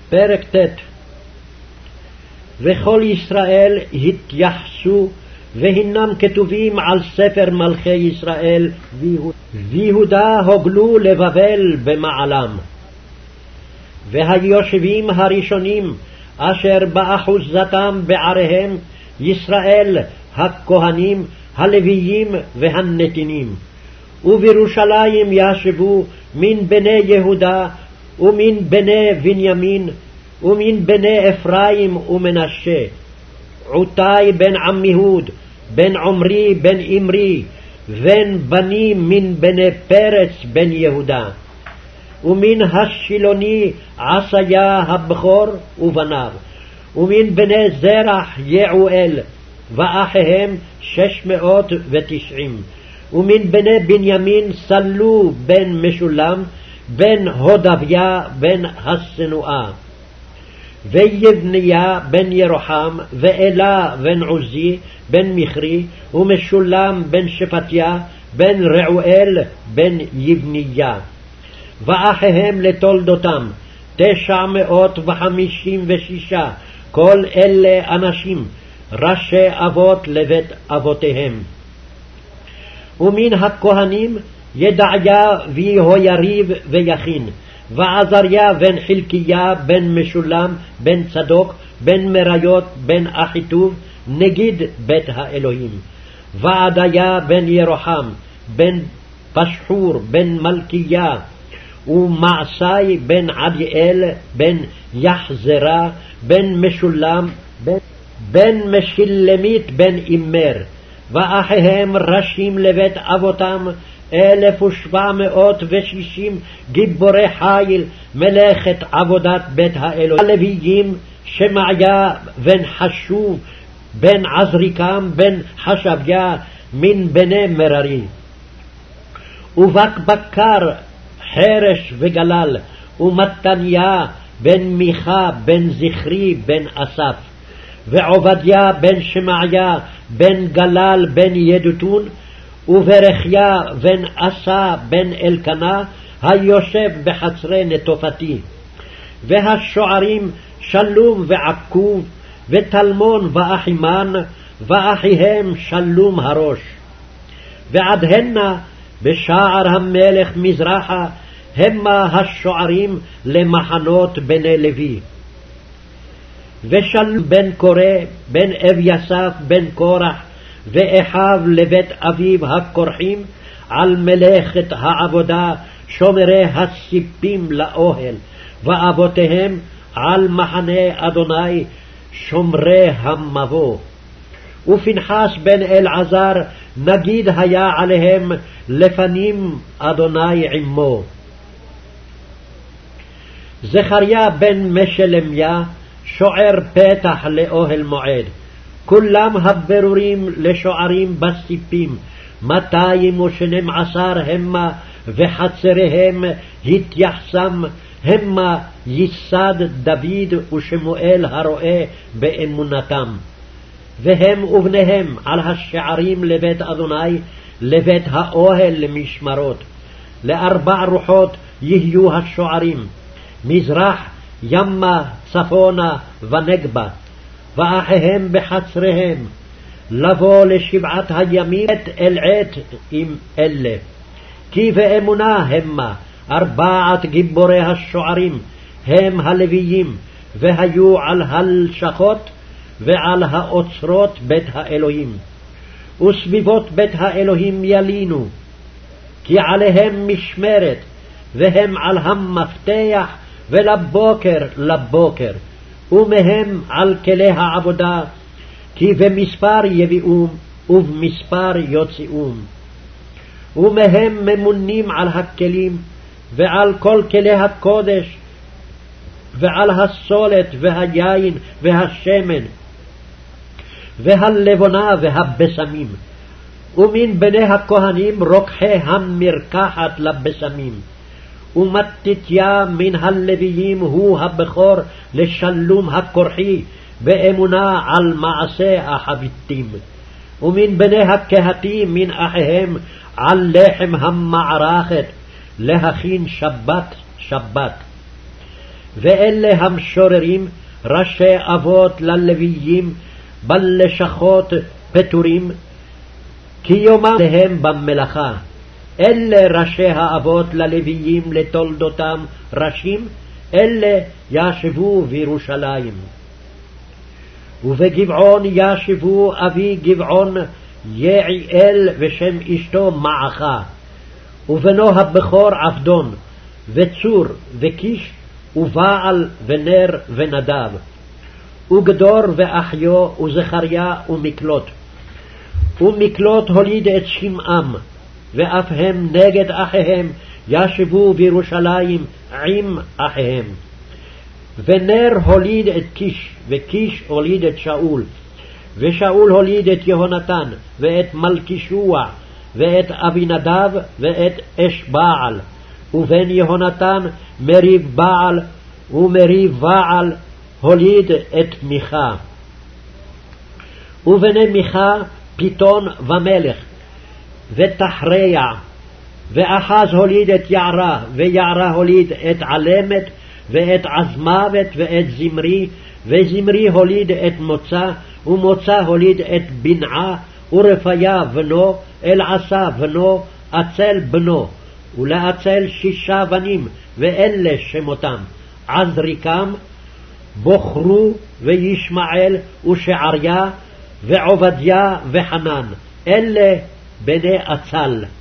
פרק ט'. וכל ישראל התייחסו, והנם כתובים על ספר מלכי ישראל, ויהודה הוגלו לבבל במעלם. והיושבים הראשונים אשר באחוזתם בעריהם, ישראל הכהנים, הלוויים והנתינים. ובירושלים ישבו מן בני יהודה ומן בני בנימין ומן בני אפרים ומנשה, עותי בן עמיהוד בן עמרי בן אמרי, בן בני מן בני פרץ בן יהודה, ומן השילוני עשיה הבכור ובניו, ומן בני זרח יעואל ואחיהם 690, ומן בני בנימין סלו בן משולם בן הודביה בן הסנואה, ויבניה בן ירוחם, ואלה בן עוזי בן מכרי, ומשולם בן שפטיה בן רעואל בן יבניה. ואחיהם לתולדותם 956, כל אלה אנשים ראשי אבות לבית אבותיהם. ומן הכהנים ידעיה ויהויריב ויכין, ועזריה בן חלקיה בן משולם בן צדוק בן מריות בן אחיטוב נגיד בית האלוהים, ועדיה בן ירוחם בן פשחור בן מלכיה, ומעשי בן עדיאל בן יחזרה בן משולם בן משלמית בן אימר. ואחיהם ראשים לבית אבותם 1760 גיבורי חיל, מלאכת עבודת בית האלוהים. הלוויים שמעיה בן חשוב בן עזריקם בן חשביה מן בני מררי, ובקבקר חרש וגלל, ומתניה בן מיכה בן זכרי בן אסף, ועובדיה בן שמעיה בן גלל בן ידותון, וברכיה בן אסה בן אלקנה היושב בחצרי נטופתי. והשוערים שלום ועקוב ותלמון ואחימן, ואחיהם שלום הראש. ועד הנה בשער המלך מזרחה המה השוערים למחנות בני לוי. ושלום בן קורא בן אביסף בן קורח, ואחיו לבית אביו הכורחים על מלאכת העבודה, שומרי הסיפים לאוהל, ואבותיהם על מחנה אדוני שומרי המבוא. ופנחס בן אלעזר נגיד היה עליהם לפנים אדוני עמו. זכריה בן משלמיה שוער פתח לאוהל מועד. כולם הברורים לשוערים בסיפים 212 המה, וחצריהם התייחסם המה ייסד דוד ושמואל הרואה באמונתם. והם ובניהם על השערים לבית אדוני, לבית האוהל למשמרות. 4 רוחות יהיו השוערים, מזרח ימה צפונה ונגבה, ואחיהם בחצריהם, לבוא לשבעת הימים עת אל עת עם אלה. כי באמונה המה 4 גיבורי השוערים, הם הלוויים, והיו על הלשכות ועל האוצרות בית האלוהים. וסביבות בית האלוהים ילינו, כי עליהם משמרת, והם על המפתח ולבוקר לבוקר, ומהם על כלי העבודה, כי במספר יביאום ובמספר יוציאום. ומהם ממונים על הכלים ועל כל כלי הקודש, ועל הסולת והיין והשמן והלבונה והבשמים. ומן בני הכהנים רוקחי המרקחת לבשמים. ומתתיה מן הלוויים הוא הבכור לשלום הכורחי, באמונה על מעשה החביתים. ומן בני הקהתי מן אחיהם על לחם המערכת, להכין שבת שבת. ואלה המשוררים, ראשי אבות ללוויים, בלשכות פטורים, כי יומם להם במלאכה. אלה ראשי האבות ללוויים לתולדותם ראשים, אלה ישבו בירושלים. ובגבעון ישבו אבי גבעון יעיאל ושם אשתו מעכה, ובנו הבכור עבדון, וצור וקיש, ובעל ונר ונדב, וגדור ואחיו, וזכריה ומקלוט. ומקלוט הוליד את שמעם, ואף הם נגד אחיהם ישבו בירושלים עם אחיהם. ונר הוליד את קיש, וקיש הוליד את שאול, ושאול הוליד את יהונתן, ואת מלכישוע, ואת אבינדב, ואת אש בעל, ובן יהונתן מריב בעל, ומריב בעל הוליד את מיכה. ובני מיכה פיתון ומלך, ותחריה, ואחז הוליד את יערה, ויערה הוליד את עלמת, ואת עזמוות, ואת זמרי, וזמרי הוליד את מוצא, ומוצא הוליד את בנעה, ורפיה בנו, אלעשה בנו, עצל בנו, ולעצל 6 בנים, ואלה שמותם, עזריקם, בוחרו, וישמעאל, ושעריה, ועובדיה, וחנן, אלה בני עצל.